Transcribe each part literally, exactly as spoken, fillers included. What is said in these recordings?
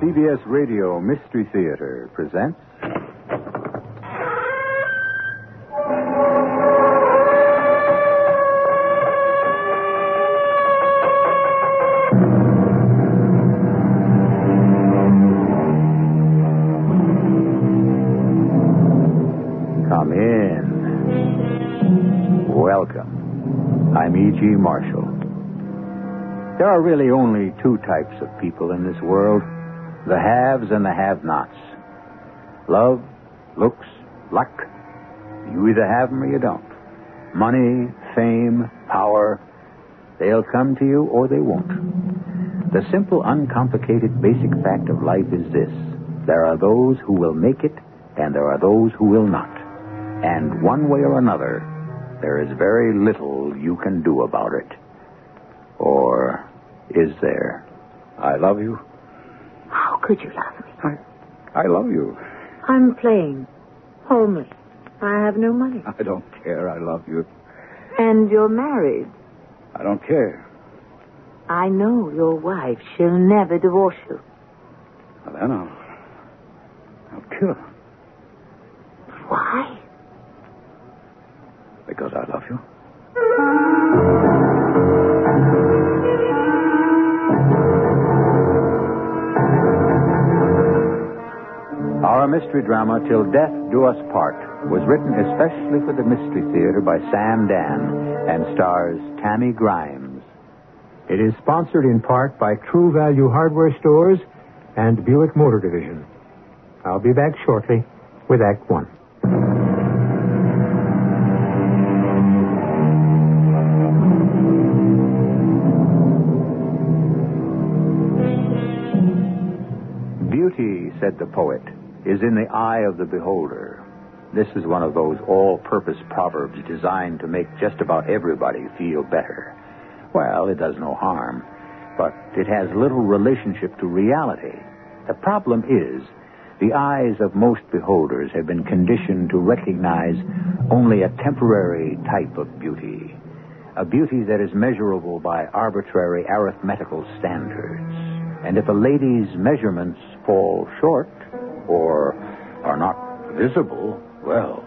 C B S Radio Mystery Theater presents... Come in. Welcome. I'm E G. Marshall. There are really only two types of people in this world. The haves and the have-nots. Love, looks, luck. You either have them or you don't. Money, fame, power. They'll come to you or they won't. The simple, uncomplicated, basic fact of life is this. There are those who will make it and there are those who will not. And one way or another, there is very little you can do about it. Or is there? I love you. How could you love me? I, I love you. I'm plain, homeless. I have no money. I don't care. I love you. And you're married. I don't care. I know your wife. She'll never divorce you. Well, then I'll... I'll kill her. Why? Because I love you. Our mystery drama, Till Death Do Us Part, was written especially for the Mystery Theater by Sam Dan and stars Tammy Grimes. It is sponsored in part by True Value Hardware Stores and Buick Motor Division. I'll be back shortly with Act One. Beauty, said the poet, is in the eye of the beholder. This is one of those all-purpose proverbs designed to make just about everybody feel better. Well, it does no harm, but it has little relationship to reality. The problem is, the eyes of most beholders have been conditioned to recognize only a temporary type of beauty, a beauty that is measurable by arbitrary arithmetical standards. And if a lady's measurements fall short or are not visible, well,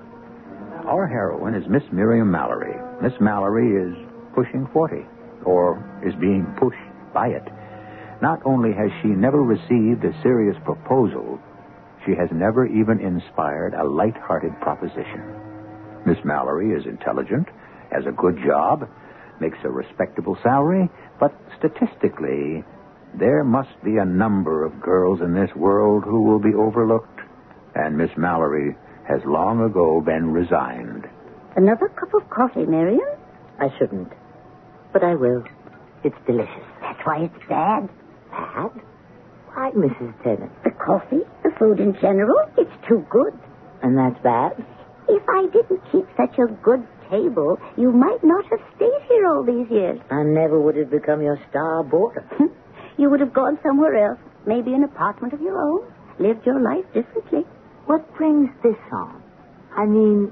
our heroine is Miss Miriam Mallory. Miss Mallory is pushing forty, or is being pushed by it. Not only has she never received a serious proposal, she has never even inspired a light-hearted proposition. Miss Mallory is intelligent, has a good job, makes a respectable salary, but statistically, there must be a number of girls in this world who will be overlooked, and Miss Mallory has long ago been resigned. Another cup of coffee, Miriam? I shouldn't, but I will. It's delicious. That's why it's bad. Bad? Why, Missus Tennant? The coffee, the food in general, it's too good. And that's bad? If I didn't keep such a good table, you might not have stayed here all these years. I never would have become your star boarder. You would have gone somewhere else, maybe an apartment of your own, lived your life differently. What brings this on? I mean,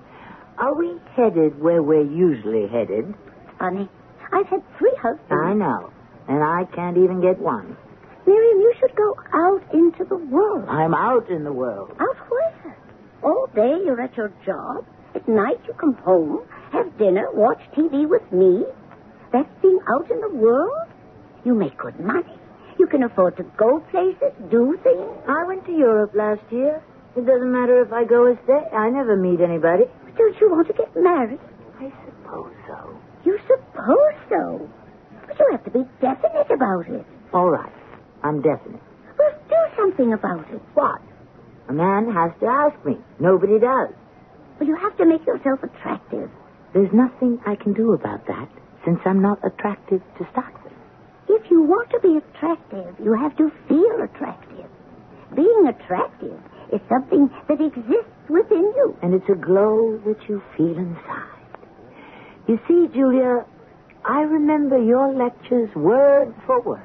are we headed where we're usually headed? Honey, I've had three husbands. I know, and I can't even get one. Miriam, you should go out into the world. I'm out in the world. Out where? All day you're at your job. At night you come home, have dinner, watch T V with me. That's being out in the world? You make good money. You can afford to go places, do things. I went to Europe last year. It doesn't matter if I go or stay. I never meet anybody. But don't you want to get married? I suppose so. You suppose so? But you have to be definite about it. All right. I'm definite. Well, do something about it. What? A man has to ask me. Nobody does. Well, you have to make yourself attractive. There's nothing I can do about that, since I'm not attractive to start with. If you want to be attractive, you have to feel attractive. Being attractive is something that exists within you. And it's a glow that you feel inside. You see, Julia, I remember your lectures word for word.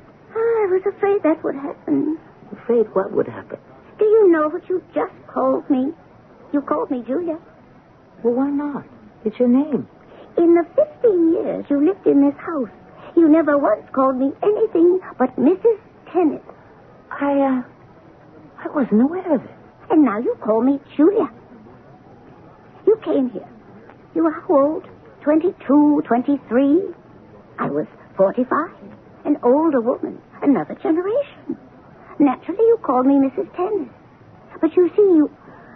I was afraid that would happen. Afraid what would happen? Do you know what you just called me? You called me Julia. Well, why not? It's your name. In the fifteen years you lived in this house, you never once called me anything but Missus Tennant. I, uh, I wasn't aware of it. And now you call me Julia. You came here. You were how old? twenty-two, twenty-three? I was forty-five. An older woman. Another generation. Naturally, you called me Missus Tennis. But you see, you...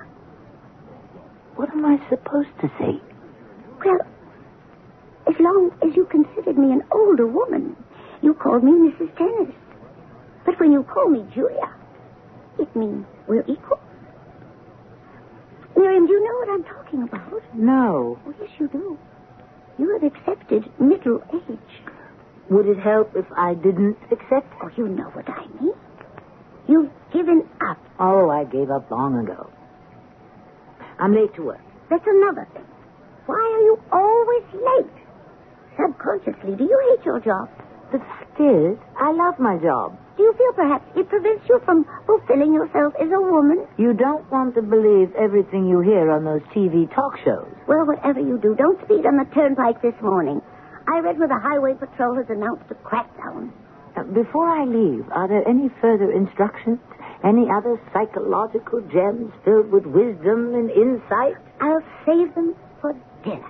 What am I supposed to say? Well, as long as you considered me an older woman, you called me Missus Tennis. But when you call me Julia, it means we're equal. Miriam, do you know what I'm talking about? No. Oh, yes, you do. You have accepted middle age. Would it help if I didn't accept? Oh, you know what I mean. You've given up. Oh, I gave up long ago. I'm late to work. That's another thing. Why are you always late? Subconsciously, do you hate your job? But still, I love my job. Do you feel perhaps it prevents you from fulfilling yourself as a woman? You don't want to believe everything you hear on those T V talk shows. Well, whatever you do, don't speed on the turnpike this morning. I read where the highway patrol has announced a crackdown. Uh, before I leave, are there any further instructions? Any other psychological gems filled with wisdom and insight? I'll save them for dinner.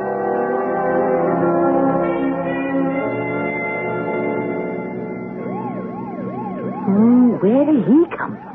Hmm, where did he come from?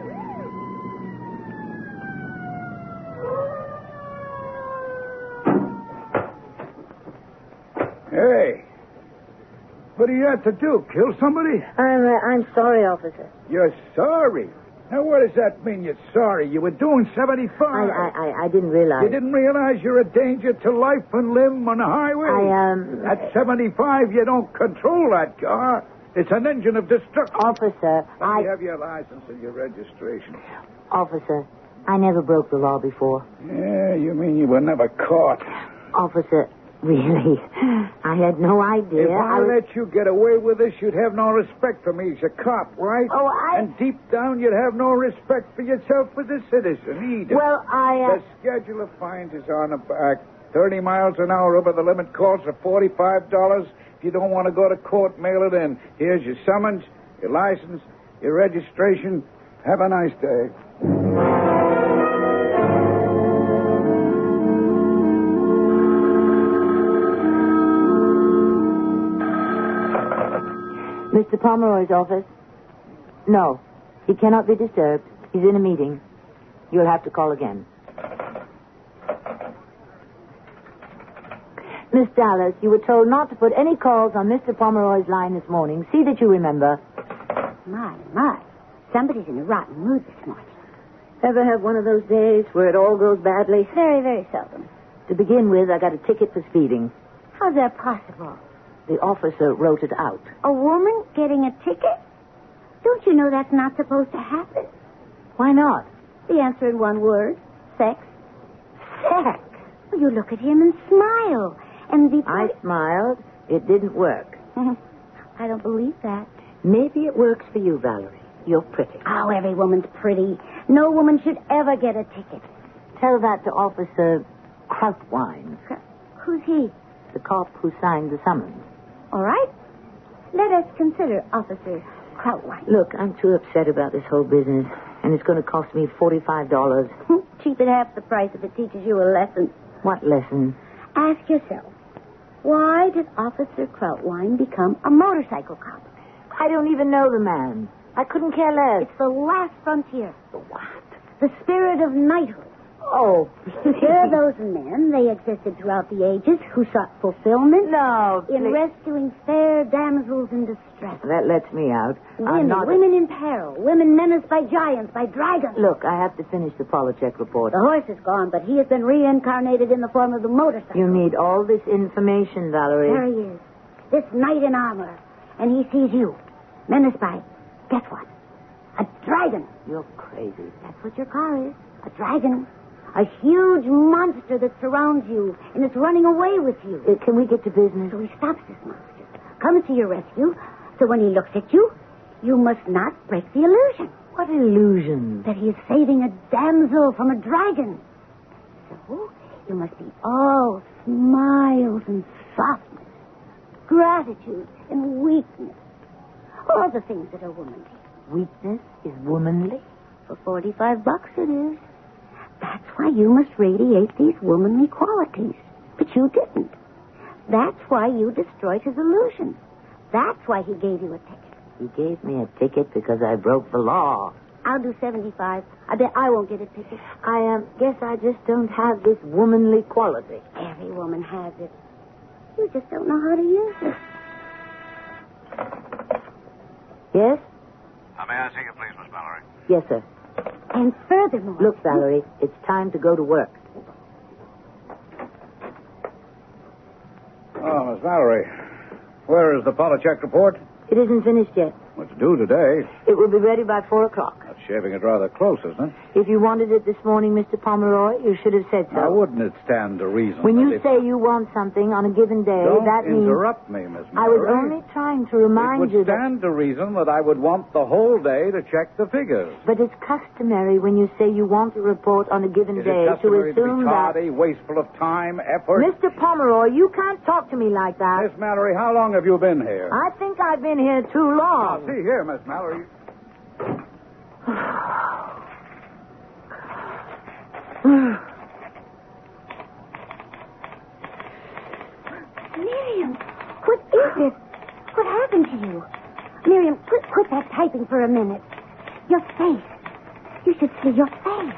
Hey, what do you have to do? Kill somebody? I'm, uh, I'm sorry, officer. You're sorry. Now, what does that mean, you're sorry? You were doing seventy-five. I, I, I didn't realize. You didn't realize you're a danger to life and limb on the highway? I, um... At seventy-five, you don't control that car. It's an engine of destruction. Officer, Let I... me have your license and your registration. Officer, I never broke the law before. Yeah, you mean you were never caught. Officer, really, I had no idea. If I, I was... let you get away with this, you'd have no respect for me as a cop, right? Oh, I... And deep down, you'd have no respect for yourself as a citizen either. Well, I... Uh... The schedule of fines is on the back. thirty miles an hour over the limit calls for forty-five dollars. If you don't want to go to court, mail it in. Here's your summons, your license, your registration. Have a nice day. Mister Pomeroy's office? No, he cannot be disturbed. He's in a meeting. You'll have to call again. Miss Dallas, you were told not to put any calls on Mister Pomeroy's line this morning. See that you remember. My, my. Somebody's in a rotten mood this morning. Ever have one of those days where it all goes badly? Very, very seldom. To begin with, I got a ticket for speeding. How's that possible? The officer wrote it out. A woman getting a ticket? Don't you know that's not supposed to happen? Why not? The answer in one word. Sex. Sex. Well, you look at him and smile. And the... I smiled. It didn't work. I don't believe that. Maybe it works for you, Valerie. You're pretty. Oh, every woman's pretty. No woman should ever get a ticket. Tell that to Officer Krautwein. Who's he? The cop who signed the summons. All right. Let us consider Officer Krautwein. Look, I'm too upset about this whole business, and it's going to cost me forty-five dollars. Cheap at half the price if it teaches you a lesson. What lesson? Ask yourself, why did Officer Krautwein become a motorcycle cop? I don't even know the man. I couldn't care less. It's the last frontier. The what? The spirit of knighthood. Oh, There are those men, they existed throughout the ages, who sought fulfillment No, in please. rescuing fair damsels in distress. That lets me out. I'm Women, not... women in peril, women menaced by giants, by dragons. Look, I have to finish the Polachek report. The horse is gone, but he has been reincarnated in the form of the motorcycle. You need all this information, Valerie. There he is, this knight in armor, and he sees you, menaced by, guess what? A dragon. You're crazy. That's what your car is, a dragon. A huge monster that surrounds you, and it's running away with you. Uh, can we get to business? So he stops this monster, comes to your rescue, so when he looks at you, you must not break the illusion What illusion? that he is saving a damsel from a dragon. So you must be all smiles and softness, gratitude and weakness. All the things that a woman is. sweetness is womanly? For forty-five bucks it is. That's why you must radiate these womanly qualities. But you didn't. That's why you destroyed his illusion. That's why he gave you a ticket. He gave me a ticket because I broke the law. I'll do seventy-five. I bet I won't get a ticket. I um, guess I just don't have this womanly quality. Every woman has it. You just don't know how to use it. Yes? Uh, may I see you, please, Miss Mallory? Yes, sir. And furthermore... Look, Valerie, it's time to go to work. Oh, Miss Mallory, where is the Polycheck report? It isn't finished yet. What's due today? It will be ready by four o'clock. That's shaving it rather close, isn't it? If you wanted it this morning, Mister Pomeroy, you should have said so. Now, wouldn't it stand to reason? When you if... say you want something on a given day, Don't that means... interrupt me, Miss Mallory. I was only trying to remind It would you that... stand to reason that I would want the whole day to check the figures. But it's customary when you say you want a report on a given Is day it customary to assume to be that... tardy, wasteful of time, effort? Mister Pomeroy, you can't talk to me like that. Miss Mallory, how long have you been here? I think I've been here too long. Now, see here, Miss Mallory. Miriam, what is it? What happened to you? Miriam, quit, quit that typing for a minute. Your face. You should see your face.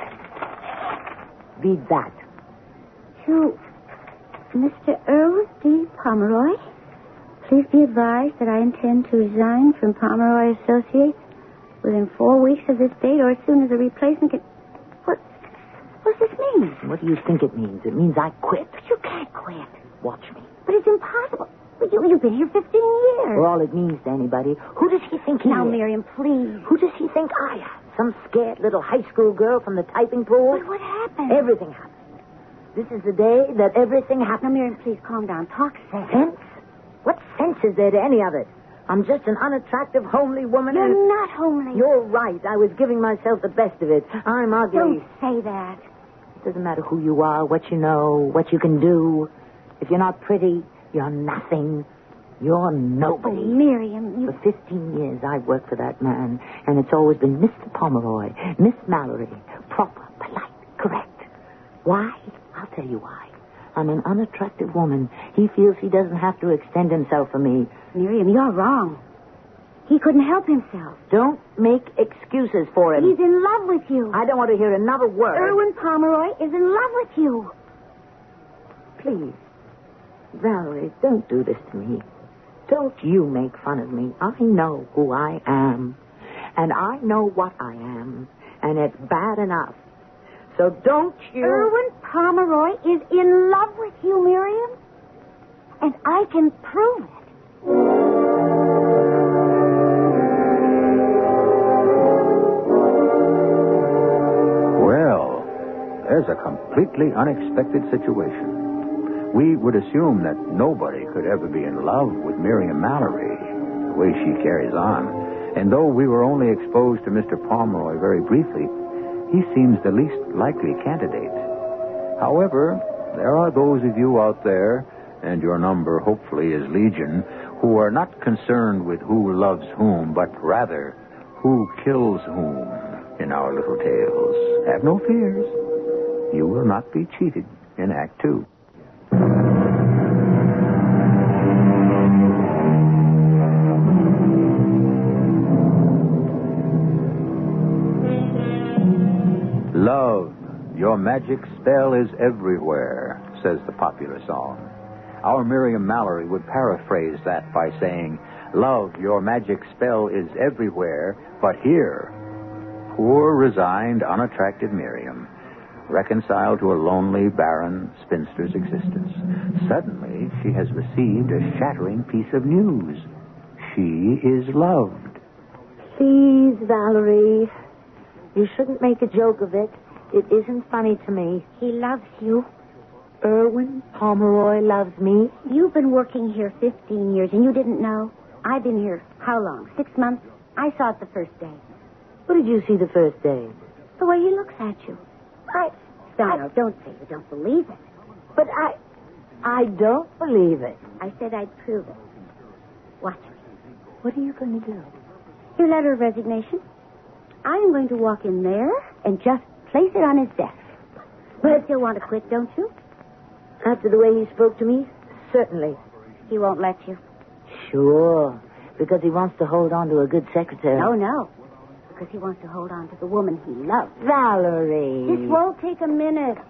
Read that. To Mister Irwin D. Pomeroy, please be advised that I intend to resign from Pomeroy Associates within four weeks of this date or as soon as a replacement can... What, what does this mean? What do you think it means? It means I quit. But you can't quit. Watch me. But it's impossible. But you, you've been here fifteen years. For all it means to anybody, who does he think he Now, is? Miriam, please. Who does he think I am? Some scared little high school girl from the typing pool? But what happened? Everything happened. This is the day that everything Now, happened. Miriam, please calm down. Talk sense. Sense? What sense is there to any of it? I'm just an unattractive, homely woman. You're and... not homely. You're right. I was giving myself the best of it. I'm ugly. Don't say that. It doesn't matter who you are, what you know, what you can do. If you're not pretty, you're nothing. You're Oh, nobody. Miriam, you... For fifteen years, I've worked for that man, and it's always been Mister Pomeroy, Miss Mallory, proper, polite, correct. Why? I'll tell you why. I'm an unattractive woman. He feels he doesn't have to extend himself for me. Miriam, you're wrong. He couldn't help himself. Don't make excuses for him. He's in love with you. I don't want to hear another word. Irwin Pomeroy is in love with you. Please, Valerie, don't do this to me. Don't you make fun of me. I know who I am. And I know what I am. And it's bad enough. So don't you... Irwin Pomeroy is in love with you, Miriam. And I can prove it. Well, there's a completely unexpected situation. We would assume that nobody could ever be in love with Miriam Mallory, the way she carries on. And though we were only exposed to Mister Pomeroy very briefly, he seems the least likely candidate. However, there are those of you out there, and your number hopefully is legion, who are not concerned with who loves whom, but rather who kills whom in our little tales. Have no fears. You will not be cheated in Act Two. Love, your magic spell is everywhere, says the popular song. Our Miriam Mallory would paraphrase that by saying, love, your magic spell is everywhere, but here. Poor, resigned, unattractive Miriam, reconciled to a lonely, barren spinster's existence. Suddenly, she has received a shattering piece of news. She is loved. Please, Valerie, you shouldn't make a joke of it. It isn't funny to me. He loves you. Irwin Pomeroy loves me. You've been working here fifteen years, and you didn't know. I've been here, how long? Six months? I saw it the first day. What did you see the first day? The way he looks at you. I... No, I, no, don't say you don't believe it. But I... I don't believe it. I said I'd prove it. Watch me. What are you going to do? Your letter of resignation. I am going to walk in there and just place it on his desk. But you still want to quit, don't you? After the way he spoke to me, certainly. He won't let you. Sure, because he wants to hold on to a good secretary. No, no. Because he wants to hold on to the woman he loves. Valerie. This won't take a minute.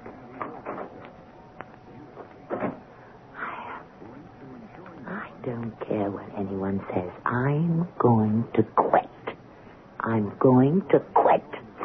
I don't care what anyone says. I'm going to quit. I'm going to quit.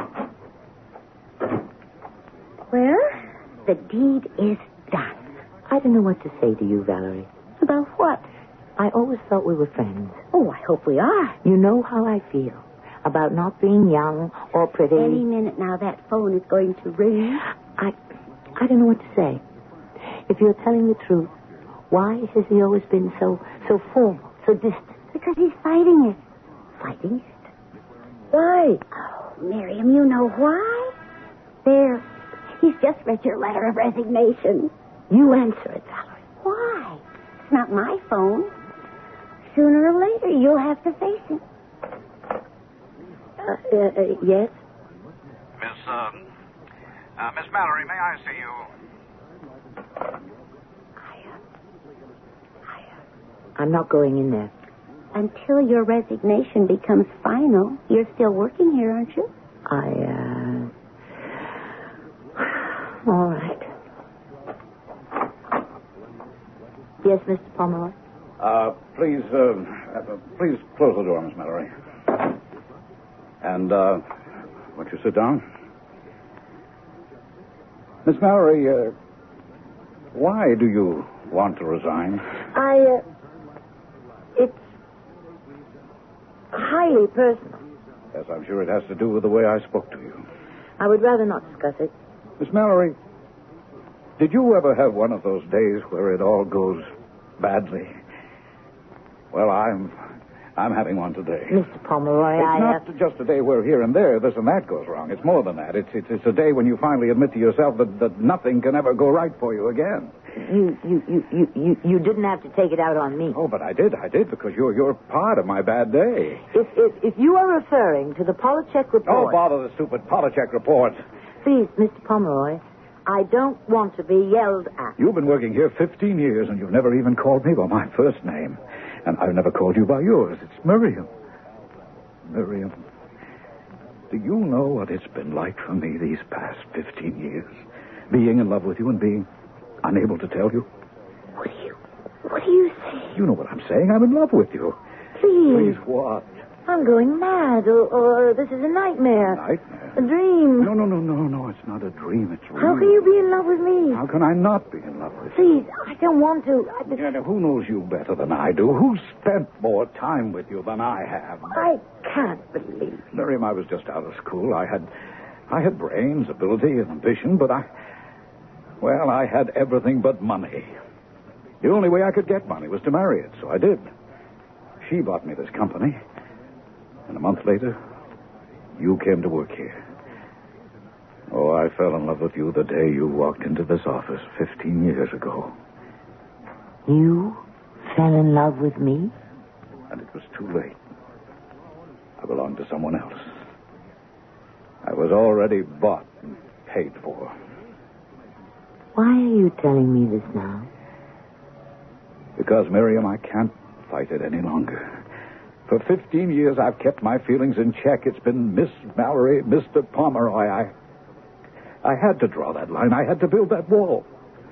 Well, the deed is done. I don't know what to say to you, Valerie. About what? I always thought we were friends. Oh, I hope we are. You know how I feel about not being young or pretty. Any minute now, that phone is going to ring. I, I don't know what to say. If you're telling the truth, why has he always been so, so formal, so distant? Because he's fighting it. Fighting it? Why? Oh, Miriam, you know why? There. He's just read your letter of resignation. You answer it, Valerie. Why? It's not my phone. Sooner or later, you'll have to face it. Uh, uh, uh, yes? Miss, uh, uh, Miss Mallory, may I see you? I'm not going in there. Until your resignation becomes final, you're still working here, aren't you? I, uh... All right. Yes, Mister Pomeroy? Uh, please, uh, uh, please close the door, Miss Mallory. And, uh, won't you sit down? Miss Mallory, uh, why do you want to resign? I, uh... It's highly personal. Yes, I'm sure it has to do with the way I spoke to you. I would rather not discuss it. Miss Mallory, did you ever have one of those days where it all goes badly? Well, I'm I'm having one today. Mister Pomeroy, It's I... not Uh... just a day where here and there this and that goes wrong. It's more than that. It's it's, it's a day when you finally admit to yourself that, that nothing can ever go right for you again. You, you, you, you, you, you didn't have to take it out on me. Oh, but I did. I did because you're you're part of my bad day. If, if, if you are referring to the Polachek report... Oh, bother the stupid Polachek report. Please, Mister Pomeroy, I don't want to be yelled at. You've been working here fifteen years, and you've never even called me by my first name. And I've never called you by yours. It's Miriam. Miriam, do you know what it's been like for me these past fifteen years? Being in love with you and being unable to tell you? What do you... What do you say? You know what I'm saying. I'm in love with you. Please. Please what? I'm going mad, or, or this is a nightmare. Nightmare? A dream. No, no, no, no, no. It's not a dream. It's real. How can you be in love with me? How can I not be in love with you? Please, I don't want to. I, just... Yeah, now, who knows you better than I do? Who's spent more time with you than I have? I can't believe. Miriam, I was just out of school. I had, I had brains, ability, and ambition, but I, well, I had everything but money. The only way I could get money was to marry it, so I did. She bought me this company, and a month later, you came to work here. Oh, I fell in love with you the day you walked into this office fifteen years ago. You fell in love with me? And it was too late. I belonged to someone else. I was already bought and paid for. Why are you telling me this now? Because, Miriam, I can't fight it any longer. For fifteen years, I've kept my feelings in check. It's been Miss Mallory, Mister Pomeroy. I, I had to draw that line. I had to build that wall.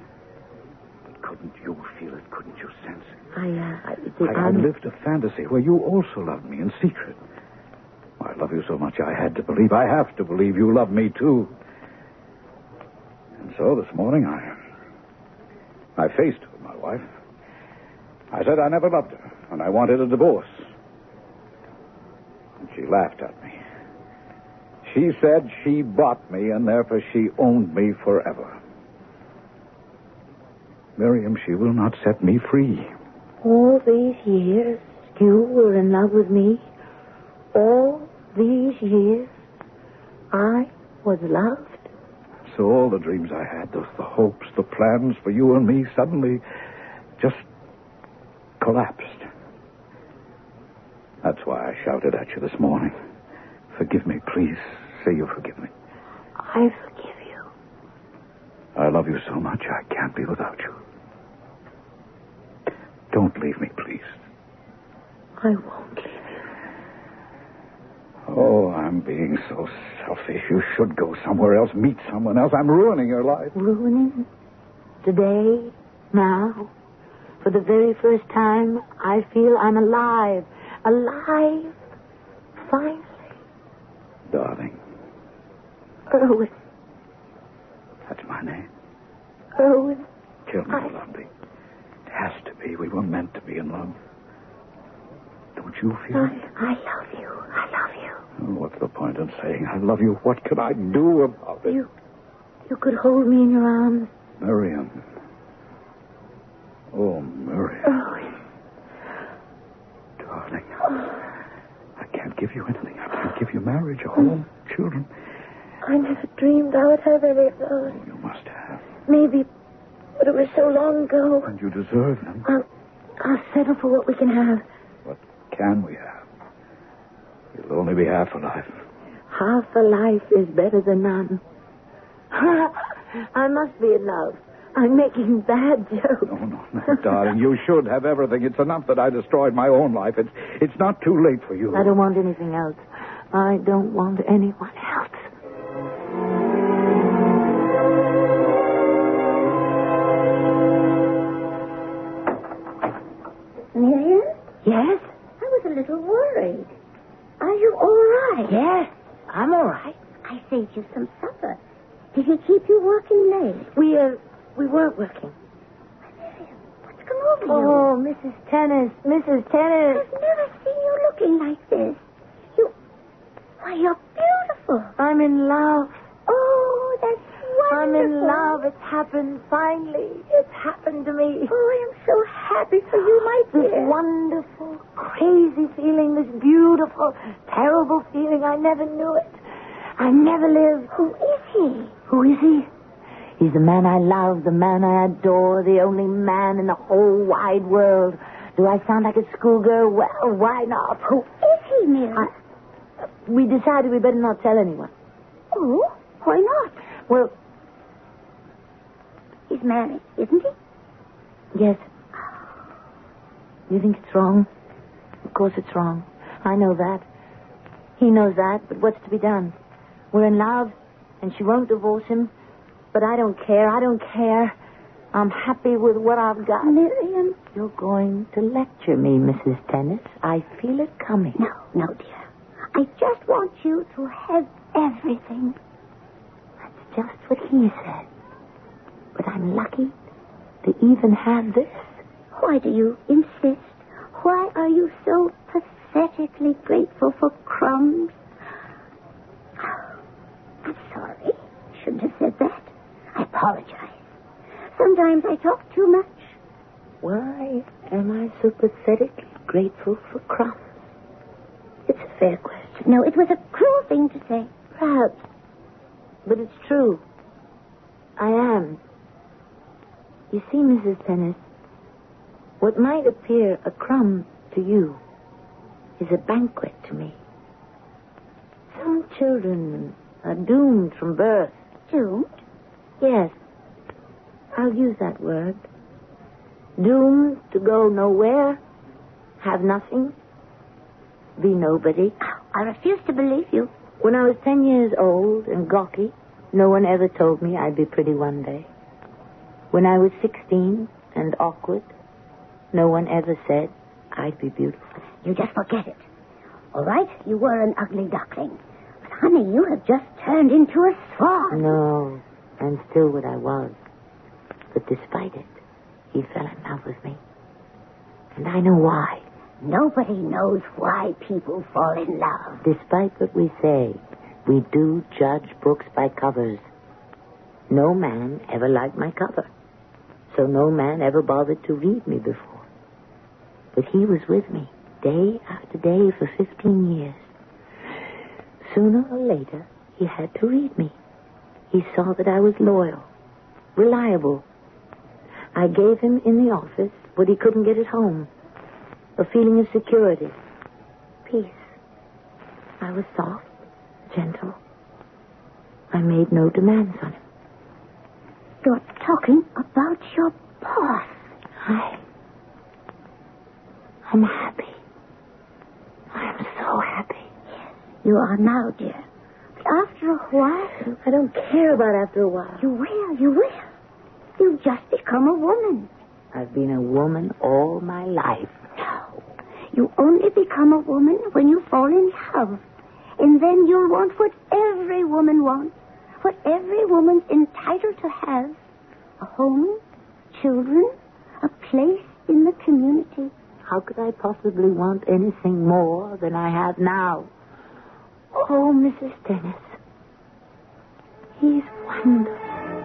But couldn't you feel it? Couldn't you sense it? I, uh... I, see, I, I I'm... lived a fantasy where you also loved me in secret. I love you so much, I had to believe. I have to believe you love me, too. And so this morning, I... I faced my wife. I said I never loved her, and I wanted a divorce. And she laughed at me. She said she bought me, and therefore she owned me forever. Miriam, she will not set me free. All these years, you were in love with me. All these years, I was loved. So all the dreams I had, the, the hopes, the plans for you and me, suddenly just collapsed. That's why I shouted at you this morning. Forgive me, please. Say you forgive me. I forgive you. I love you so much I can't be without you. Don't leave me, please. I won't leave you. Oh, I'm being so selfish. You should go somewhere else, meet someone else. I'm ruining your life. Ruining? Today? Now? For the very first time, I feel I'm alive. Alive. Finally. Darling. Erwin. That's my name. Erwin. Kill me, I... Blondie. It has to be. We were meant to be in love. Don't you feel I, it? I love you. I love you. Oh, what's the point in saying I love you? What can I do about it? You, you could hold me in your arms. Miriam. Oh, Miriam. Erwin. Darling. I can't give you anything. I can't give you marriage, a home, children. I never dreamed I would have any of those. Oh, you must have. Maybe, but it was so long ago. And you deserve them. I'll, I'll settle for what we can have. What can we have? It'll only be half a life. Half a life is better than none. I must be in love. I'm making bad jokes. No, no, no, darling. You should have everything. It's enough that I destroyed my own life. It's, it's not too late for you. I don't want anything else. I don't want anyone else. Miriam? Yes? I was a little worried. Are you all right? Yes, I'm all right. I saved you some supper. Did he keep you working late? We, uh, we weren't working. Miriam, what's come over you? Oh, Missus Tennis, Missus Tennis. I've never seen you looking like this. You... Why, you're beautiful. I'm in love. Oh, that's I'm wonderful. in love. It's happened, finally. It's happened to me. Oh, I am so happy for you, my This dear. wonderful, crazy feeling, this beautiful, terrible feeling, I never knew it. I never lived. Who is he? Who is he? He's the man I love, the man I adore, the only man in the whole wide world. Do I sound like a schoolgirl? Well, why not? Who is he, Miriam? I, we decided we better not tell anyone. Oh, why not? Well, He's married, isn't he? yes. You think it's wrong? Of course it's wrong. I know that. He knows that, but what's to be done? We're in love, and she won't divorce him. But I don't care. I don't care. I'm happy with what I've got. Miriam? You're going to lecture me, Missus Tennis. I feel it coming. No, no, dear. I just want you to have everything. That's just what he said. But I'm lucky to even have this. Why do you insist? Why are you so pathetically grateful for crumbs? I'm sorry. I shouldn't have said that. I apologize. Sometimes I talk too much. Why am I so pathetically grateful for crumbs? It's a fair question. No, it was a cruel thing to say. Perhaps. But it's true. I am. You see, Missus Tennis, what might appear a crumb to you is a banquet to me. Some children are doomed from birth. Doomed? Yes. I'll use that word. Doomed to go nowhere, have nothing, be nobody. I refuse to believe you. When I was ten years old and gawky, no one ever told me I'd be pretty one day. When I was sixteen and awkward, no one ever said I'd be beautiful. You just forget it. All right, you were an ugly duckling. But, honey, you have just turned into a swan. No, I'm still what I was. But despite it, he fell in love with me. And I know why. Nobody knows why people fall in love. Despite what we say, we do judge books by covers. No man ever liked my cover. So no man ever bothered to read me before. But he was with me, day after day for fifteen years. Sooner or later, he had to read me. He saw that I was loyal, reliable. I gave him in the office what he couldn't get at home. A feeling of security. peace. I was soft, gentle. I made no demands on him. You're talking about your boss. I... I'm happy. I'm so happy. Yes, you are now, dear. But after a while... I don't care about after a while. You will, you will. You've just become a woman. I've been a woman all my life. No. You only become a woman when you fall in love. And then you'll want what every woman wants. What every woman's entitled to have. A home, children, a place in the community. How could I possibly want anything more than I have now? Oh, Missus Dennis. He's wonderful.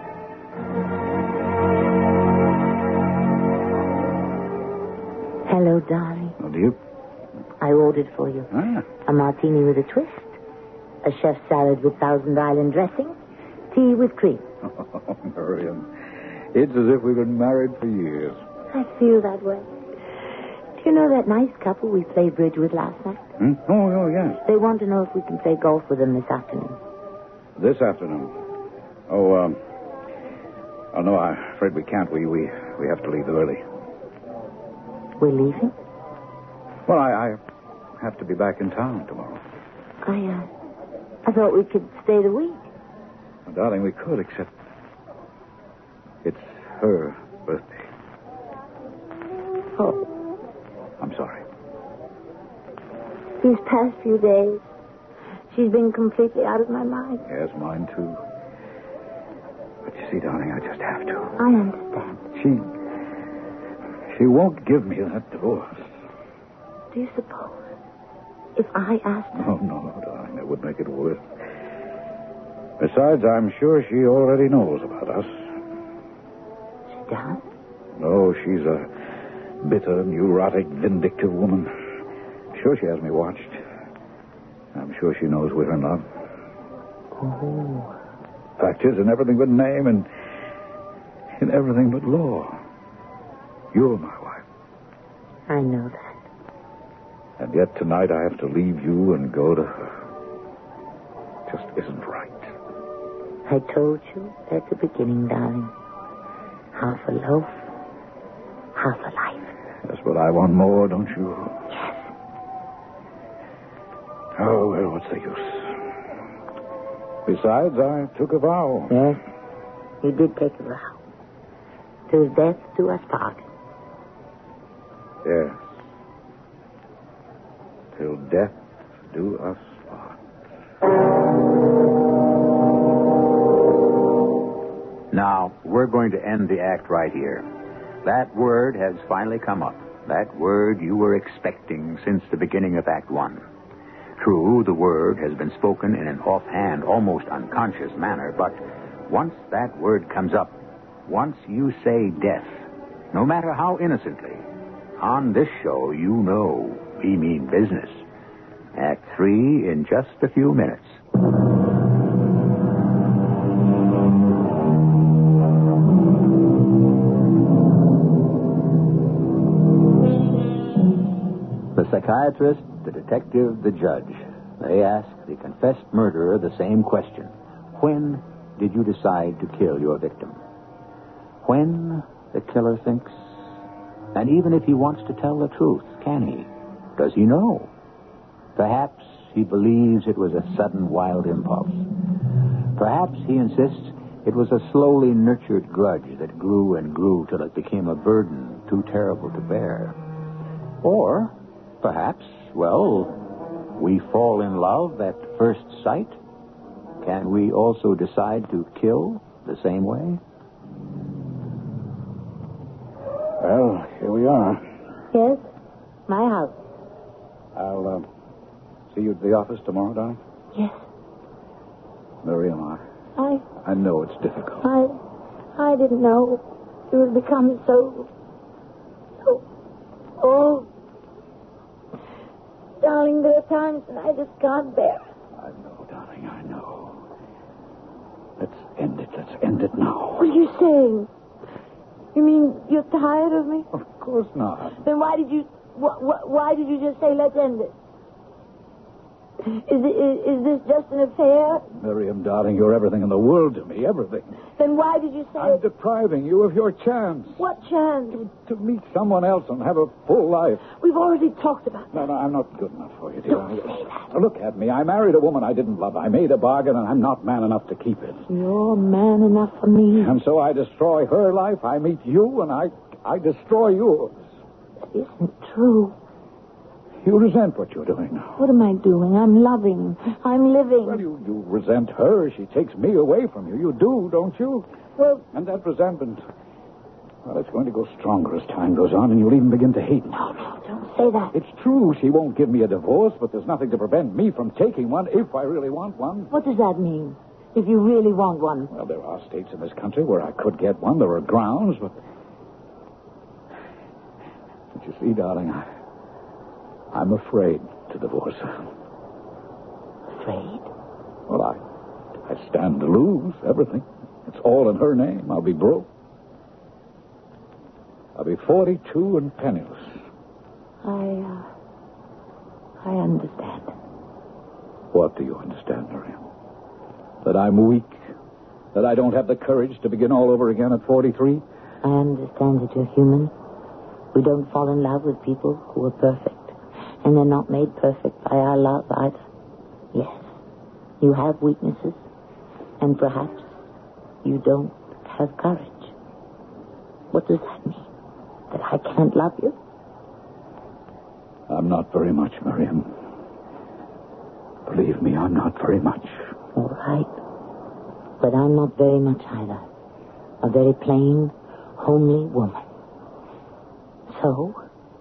Hello, darling. Oh, do you? I ordered for you. Ah. A martini with a twist, a chef's salad with Thousand Island dressing, tea with cream. Oh, Miriam. It's as if we've been married for years. I feel that way. Do you know that nice couple we played bridge with last night? Hmm? Oh, oh, yes. They want to know if we can play golf with them this afternoon. This afternoon. Oh, um... Oh, no, I'm afraid we can't. We, we, we have to leave early. We're leaving? Well, I, I have to be back in town tomorrow. I, uh... I thought we could stay the week. Well, darling, we could, except... It's her birthday. Oh. I'm sorry. These past few days, she's been completely out of my mind. Yes, mine too. But you see, darling, I just have to. I understand. She... She won't give me that divorce. Do you suppose if I asked her? Oh, no, no, darling. That would make it worse. Besides, I'm sure she already knows about us. She does? No, she's a bitter, neurotic, vindictive woman. I'm sure she has me watched. I'm sure she knows we're in love. Oh. Fact is, in everything but name and in everything but law, you're my wife. I know that. And yet tonight I have to leave you and go to her. Just isn't right. I told you at the beginning, darling. Half a loaf, half a life. Yes, but I want more, don't you? Yes. Oh, well, what's the use? Besides, I took a vow. Yes, you did take a vow. Till death do us part. Yes. Till death do us part. Now, we're going to end the act right here. That word has finally come up. That word you were expecting since the beginning of Act One. True, the word has been spoken in an offhand, almost unconscious manner, but once that word comes up, once you say death, no matter how innocently, on this show, you know we mean business. Act Three in just a few minutes. The psychiatrist, the detective, the judge. They ask the confessed murderer the same question. When did you decide to kill your victim? When, the killer thinks. And even if he wants to tell the truth, can he? Does he know? Perhaps he believes it was a sudden wild impulse. Perhaps he insists it was a slowly nurtured grudge that grew and grew till it became a burden too terrible to bear. Or perhaps, well, we fall in love at first sight. Can we also decide to kill the same way? Well, here we are. Yes, my house. I'll uh, see you at the office tomorrow, darling. Yes. Miriam, I, I, I know it's difficult. I, I didn't know it would become so, so old. Darling, there are times when I just can't bear it. I know, darling, I know. Let's end it. Let's end it now. What are you saying? You mean you're tired of me? Of course not. Then why did you, wh- wh- why did you just say let's end it? Is, is, is this just an affair? Miriam, darling, you're everything in the world to me, everything. Then why did you say... I'm depriving you of your chance. What chance? To meet someone else and have a full life. We've already talked about that. No, no, I'm not good enough for you, dear. Don't say that. Now, look at me. I married a woman I didn't love. I made a bargain, and I'm not man enough to keep it. You're man enough for me. And so I destroy her life. I meet you, and I, I destroy yours. That isn't true. You resent what you're doing now. What am I doing? I'm loving. I'm living. Well, you, you resent her. She takes me away from you. You do, don't you? Well... And that resentment, well, it's going to go stronger as time goes on, and you'll even begin to hate me. No, no, don't say that. It's true she won't give me a divorce, but there's nothing to prevent me from taking one if I really want one. What does that mean? If you really want one? Well, there are states in this country where I could get one. There are grounds, but... But you see, darling, I... I'm afraid to divorce her. Afraid? Well, I, I stand to lose everything. It's all in her name. I'll be broke. I'll be forty-two and penniless. I, uh, I understand. What do you understand, Miriam? That I'm weak? That I don't have the courage to begin all over again at forty-three? I understand that you're human. We don't fall in love with people who are perfect. And they're not made perfect by our love either. Yes, you have weaknesses, and perhaps you don't have courage. What does that mean? That I can't love you? I'm not very much, Miriam. Believe me, I'm not very much. All right. But I'm not very much either. A very plain, homely woman. So...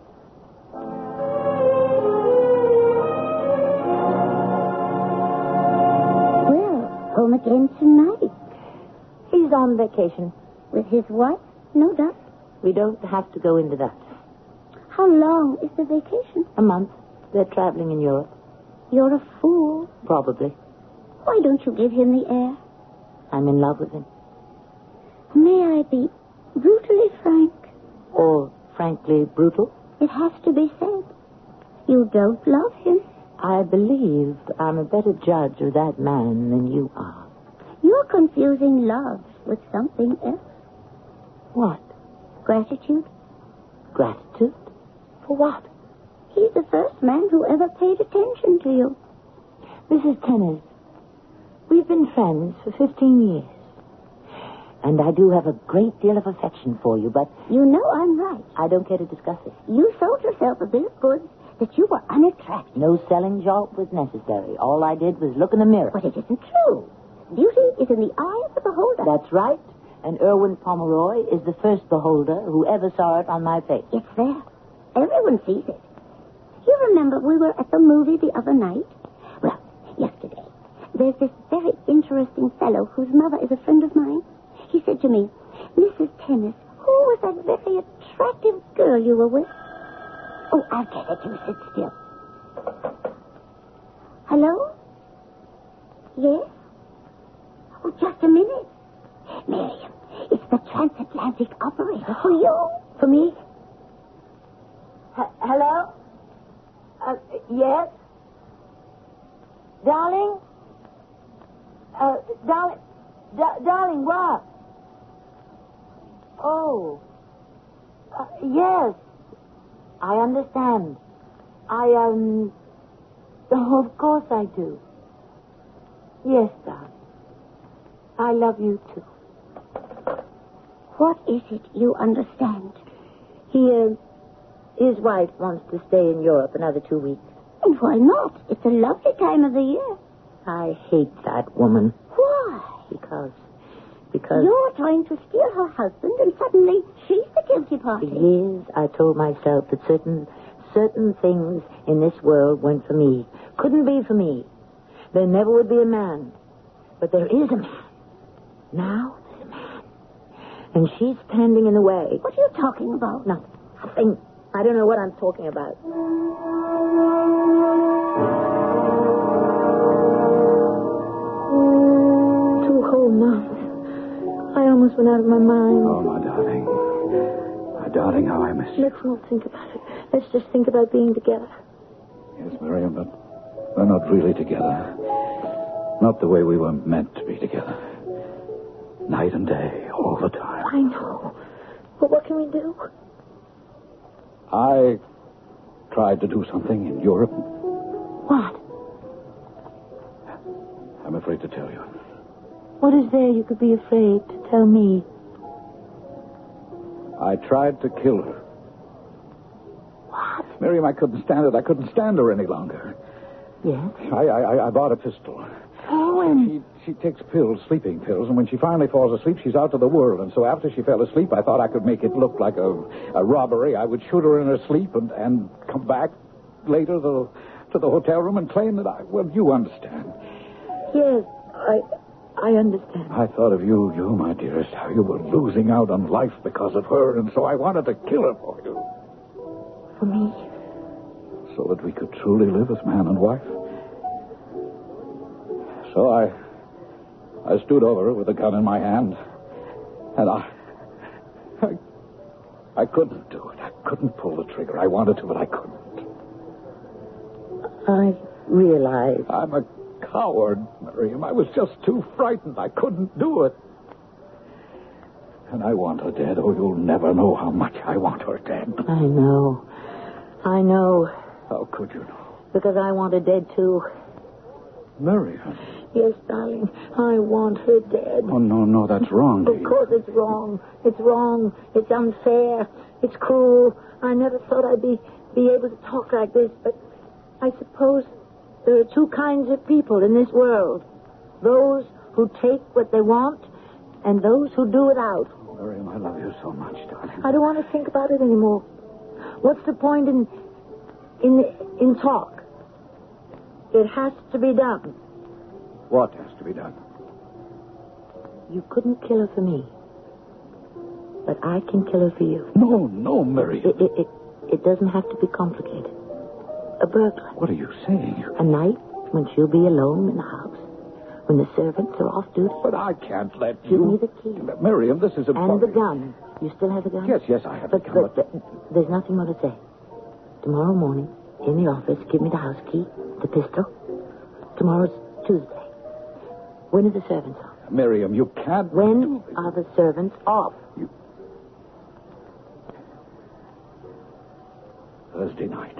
home again tonight. He's on vacation. With his wife? No doubt. We don't have to go into that. How long is the vacation? A month. They're traveling in Europe. You're a fool. Probably. Why don't you give him the air? I'm in love with him. May I be brutally frank? Or frankly brutal? It has to be said. You don't love him. I believe I'm a better judge of that man than you are. You're confusing love with something else. What? Gratitude. Gratitude? For what? He's the first man who ever paid attention to you. Missus Tennant, we've been friends for fifteen years. And I do have a great deal of affection for you, but... You know I'm right. I don't care to discuss it. You sold yourself a bill of goods that you were unattractive. No selling job was necessary. All I did was look in the mirror. But it isn't true. Beauty is in the eye of the beholder. That's right. And Erwin Pomeroy is the first beholder who ever saw it on my face. It's there. Everyone sees it. You remember we were at the movie the other night? Well, yesterday. There's this very interesting fellow whose mother is a friend of mine. He said to me, Missus Tennis, who was that very attractive girl you were with? Oh, I'll get it. You sit still. Hello? Yes? Oh, just a minute. Miriam, it's the transatlantic operator for you. For me? H- hello? Uh, yes? Darling? Uh, darling? Da- darling, what? Oh. Uh, yes. I understand. I, um... Oh, of course I do. Yes, darling. I love you, too. What is it you understand? He, uh... His wife wants to stay in Europe another two weeks. And why not? It's a lovely time of the year. I hate that woman. Why? Because... Because... You're trying to steal her husband, and suddenly she's the guilty party. For years, I told myself that certain... certain things in this world weren't for me. Couldn't be for me. There never would be a man. But there is a man. Now there's a man. And she's standing in the way. What are you talking about? Nothing. Nothing. I don't know what I'm talking about. Two whole months. I almost went out of my mind. Oh, my darling. My darling, how I miss you. Let's not think about it. Let's just think about being together. Yes, Miriam, but We're not really together. Not the way we were meant to be together. Night and day, all the time. I know. But what can we do? I tried to do something in Europe. What? I'm afraid to tell you. What is there you could be afraid to tell me? I tried to kill her. What? Miriam, I couldn't stand it. I couldn't stand her any longer. Yes? I, I, I bought a pistol. Owen. She, she takes pills, sleeping pills, and when she finally falls asleep, she's out of the world. And so after she fell asleep, I thought I could make it look like a, a robbery. I would shoot her in her sleep and, and come back later to, to the hotel room and claim that I... Well, you understand. Yes, I... I understand. I thought of you, you, my dearest, how you were losing out on life because of her, and so I wanted to kill her for you. For me? So that we could truly live as man and wife. So I... I stood over her with a gun in my hand, and I... I... I couldn't do it. I couldn't pull the trigger. I wanted to, but I couldn't. I realize. I'm a coward, Miriam. I was just too frightened. I couldn't do it. And I want her dead. Oh, you'll never know how much I want her dead. I know. I know. How could you know? Because I want her dead, too. Miriam. Yes, darling. I want her dead. Oh, no, no, that's wrong. Of course it's wrong. It's wrong. It's unfair. It's cruel. I never thought I'd be, be able to talk like this, but I suppose there are two kinds of people in this world. Those who take what they want and those who do without. Oh, Miriam, I love you so much, darling. I don't want to think about it anymore. What's the point in in in talk? It has to be done. What has to be done? You couldn't kill her for me. But I can kill her for you. No, no, Miriam. It, it, it, it doesn't have to be complicated. A burglar. What are you saying? A night when she'll be alone in the house. When the servants are off duty. But I can't let Give you... me the key. Miriam, this is a... And the gun. You still have the gun? Yes, yes, I have but, the gun. But, but there's nothing more to say. Tomorrow morning, in the office, give me the house key, the pistol. Tomorrow's Tuesday. When are the servants off? Miriam, you can't... When are the servants off? You... Thursday night.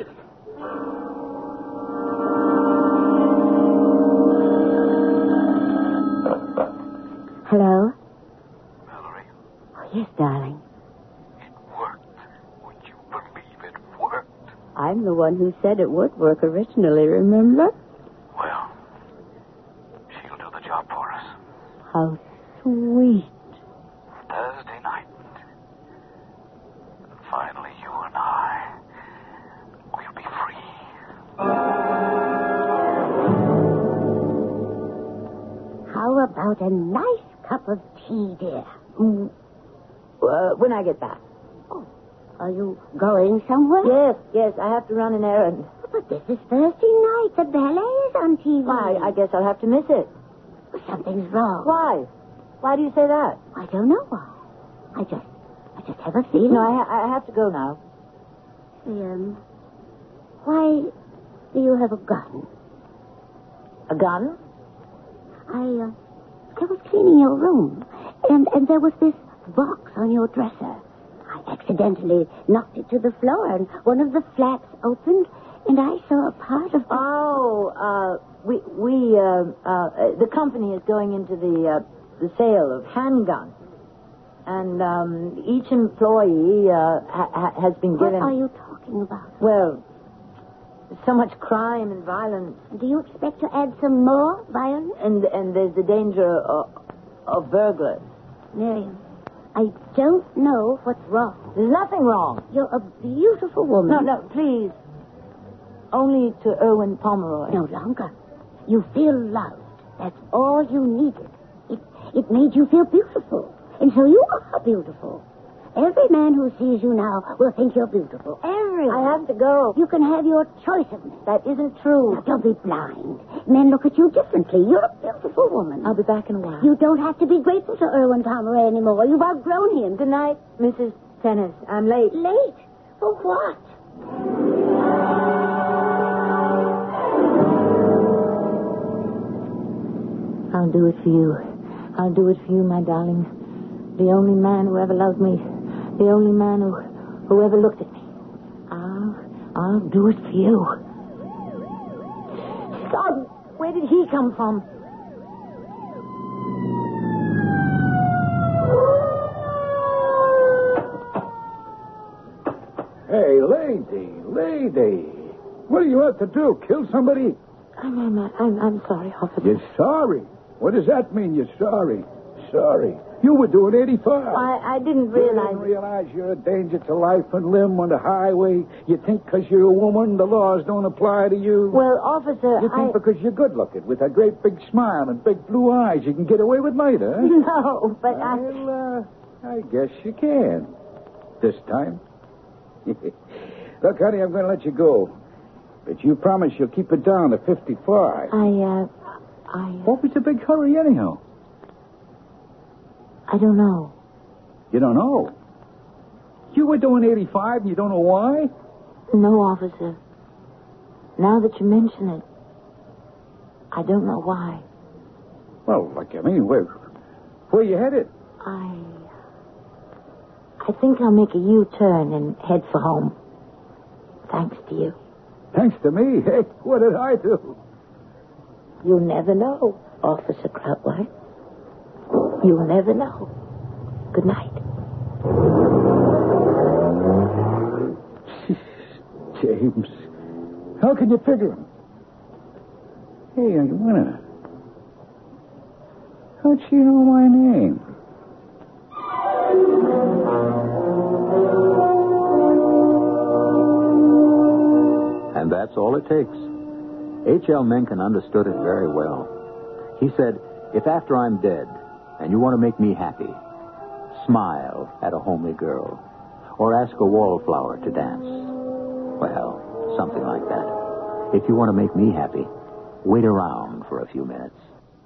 Hello? Mallory, Oh, yes, darling. it worked. Would you believe it worked? I'm the one who said it would work originally, remember? Well, she'll do the job for us. How sweet. Thursday night. Finally, you and I will be free. How about a nice cup of tea, dear? Mm, uh, when I get back. Oh, are you going somewhere? Yes, yes, I have to run an errand. But this is Thursday night. The ballet is on T V. Why, I guess I'll have to miss it. Something's wrong. Why? Why do you say that? I don't know why. I just, I just have a feeling. No, I, ha- I have to go now. Um, why do you have a gun? A gun? I, uh, I was cleaning your room, and, and there was this box on your dresser. I accidentally knocked it to the floor, and one of the flaps opened, and I saw a part of the... Oh, uh, we, we, uh, uh, the company is going into the, uh, the sale of handguns. And, um, each employee, uh, ha- has been given... What are you talking about? Well, so much crime and violence. Do you expect to add some more violence? And, and there's the danger of, of burglars. Miriam, I don't know what's wrong. There's nothing wrong. You're a beautiful woman. No, no, please. Only to Erwin Pomeroy. No longer. You feel loved. That's all you needed. It, it made you feel beautiful. And so you are beautiful. Every man who sees you now will think you're beautiful. Everyone. I have to go. You can have your choice of men. That isn't true. Now, don't be blind. Men look at you differently. You're a beautiful woman. I'll be back in a while. You don't have to be grateful to Erwin Pomeroy anymore. You've outgrown him. Good night, Missus Tennis. I'm late. Late? For what? I'll do it for you. I'll do it for you, my darling. The only man who ever loved me. The only man who, who ever looked at me. I'll, I'll do it for you. God, where did he come from? Hey, lady, lady. What do you have to do? Kill somebody? I'm, I'm, I'm, I'm sorry, officer. You're sorry? What does that mean, you're sorry? Sorry. You were doing eighty-five. I, I didn't realize... You didn't realize you're a danger to life and limb on the highway? You think because you're a woman, the laws don't apply to you? Well, officer, You think I... because you're good-looking, with a great big smile and big blue eyes, you can get away with murder, huh? No, but I... Well, uh, I guess you can. This time. Look, honey, I'm going to let you go. But you promise you'll keep it down to fifty-five. I, uh... I... What was the big hurry, anyhow? I don't know. You don't know? You were doing eighty-five and you don't know why? No, officer. Now that you mention it, I don't know why. Well, like, I mean, where, where you headed? I... I think I'll make a U-turn and head for home. Thanks to you. Thanks to me? Hey, what did I do? You'll never know, Officer Krautweiler. You'll never know. Good night. James, how can you figure him? Hey, I wanna... How'd she know my name? And that's all it takes. H L. Mencken understood it very well. He said, if after I'm dead and you want to make me happy, smile at a homely girl or ask a wallflower to dance. Well, something like that. If you want to make me happy, wait around for a few minutes.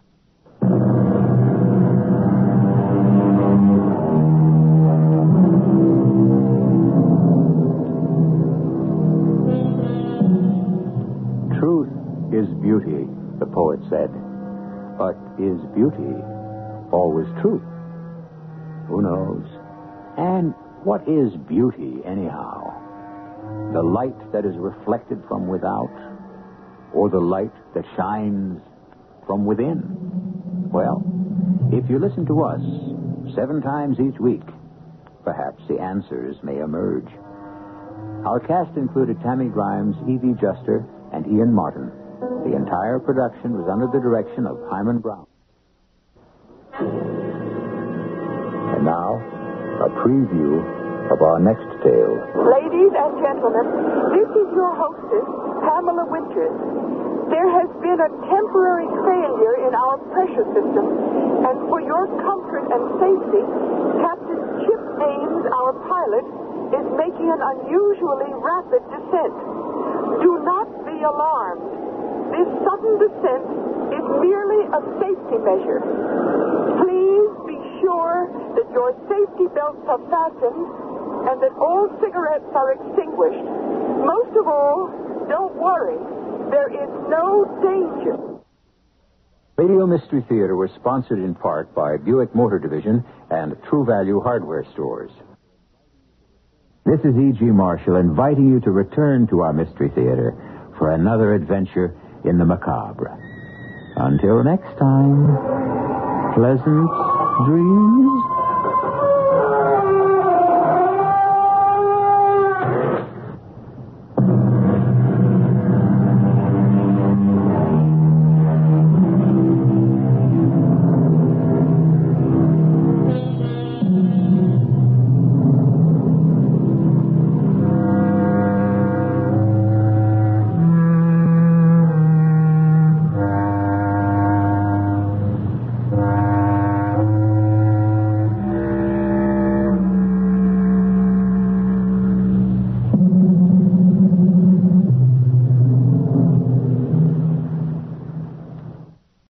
Truth is beauty, the poet said. But is beauty always truth? Who knows? And what is beauty, anyhow? The light that is reflected from without, or the light that shines from within? Well, if you listen to us seven times each week, perhaps the answers may emerge. Our cast included Tammy Grimes, Evie Juster, and Ian Martin. The entire production was under the direction of Hyman Brown. And now, a preview of our next tale. Ladies and gentlemen, this is your hostess, Pamela Winters. There has been a temporary failure in our pressure system, and for your comfort and safety, Captain Chip Ames, our pilot, is making an unusually rapid descent. Do not be alarmed. This sudden descent is merely a safety measure. Please be sure that your safety belts are fastened and that all cigarettes are extinguished. Most of all, don't worry. There is no danger. Radio Mystery Theater was sponsored in part by Buick Motor Division and True Value Hardware Stores. This is E G. Marshall inviting you to return to our Mystery Theater for another adventure in the macabre. Until next time, pleasant dreams.